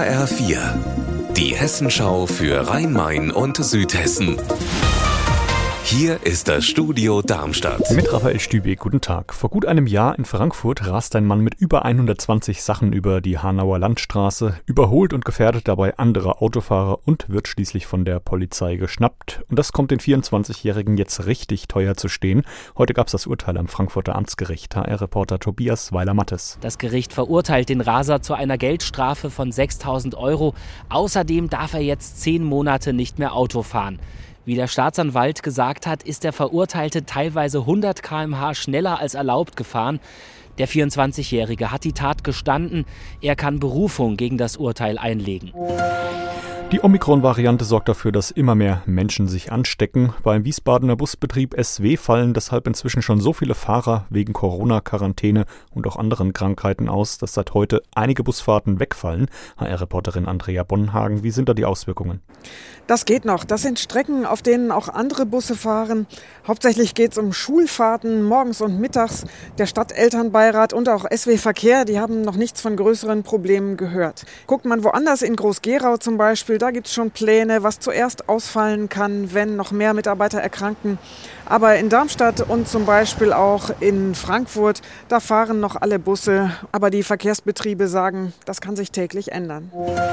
HR4, die Hessenschau für Rhein-Main und Südhessen. Hier ist das Studio Darmstadt. Mit Raphael Stübeck, guten Tag. Vor gut einem Jahr in Frankfurt rast ein Mann mit über 120 Sachen über die Hanauer Landstraße, überholt und gefährdet dabei andere Autofahrer und wird schließlich von der Polizei geschnappt. Und das kommt den 24-Jährigen jetzt richtig teuer zu stehen. Heute gab es das Urteil am Frankfurter Amtsgericht. HR-Reporter Tobias Weiler-Mattes. Das Gericht verurteilt den Raser zu einer Geldstrafe von 6.000 €. Außerdem darf er jetzt 10 Monate nicht mehr Auto fahren. Wie der Staatsanwalt gesagt hat, ist der Verurteilte teilweise 100 km/h schneller als erlaubt gefahren. Der 24-Jährige hat die Tat gestanden. Er kann Berufung gegen das Urteil einlegen. Die Omikron-Variante sorgt dafür, dass immer mehr Menschen sich anstecken. Beim Wiesbadener Busbetrieb SW fallen deshalb inzwischen schon so viele Fahrer wegen Corona-Quarantäne und auch anderen Krankheiten aus, dass seit heute einige Busfahrten wegfallen. HR-Reporterin Andrea Bonhagen, wie sind da die Auswirkungen? Das geht noch. Das sind Strecken, auf denen auch andere Busse fahren. Hauptsächlich geht es um Schulfahrten morgens und mittags. Der Stadtelternbeirat und auch SW Verkehr, die haben noch nichts von größeren Problemen gehört. Guckt man woanders, in Groß-Gerau zum Beispiel, da gibt es schon Pläne, was zuerst ausfallen kann, wenn noch mehr Mitarbeiter erkranken. Aber in Darmstadt und zum Beispiel auch in Frankfurt, da fahren noch alle Busse. Aber die Verkehrsbetriebe sagen, das kann sich täglich ändern.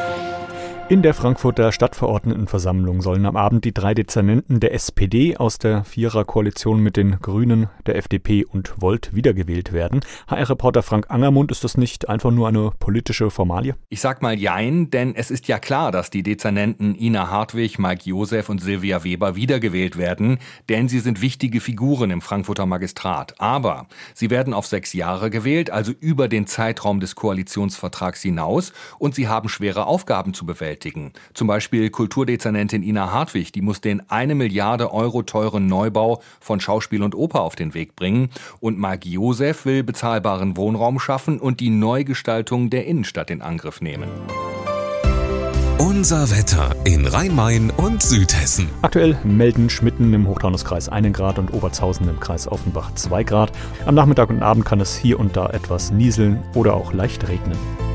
In der Frankfurter Stadtverordnetenversammlung sollen am Abend die 3 Dezernenten der SPD aus der Vierer-Koalition mit den Grünen, der FDP und Volt wiedergewählt werden. HR-Reporter Frank Angermund, ist das nicht einfach nur eine politische Formalie? Ich sag mal jein, denn es ist ja klar, dass die Dezernenten Ina Hartwig, Mike Josef und Silvia Weber wiedergewählt werden, denn sie sind wichtige Figuren im Frankfurter Magistrat. Aber sie werden auf 6 Jahre gewählt, also über den Zeitraum des Koalitionsvertrags hinaus, und sie haben schwere Aufgaben zu bewältigen. Zum Beispiel Kulturdezernentin Ina Hartwig, die muss den 1 Milliarde € teuren Neubau von Schauspiel und Oper auf den Weg bringen. Und Mike Josef will bezahlbaren Wohnraum schaffen und die Neugestaltung der Innenstadt in Angriff nehmen. Unser Wetter in Rhein-Main und Südhessen. Aktuell melden Schmitten im Hochtaunuskreis 1 Grad und Obertshausen im Kreis Offenbach 2 Grad. Am Nachmittag und Abend kann es hier und da etwas nieseln oder auch leicht regnen.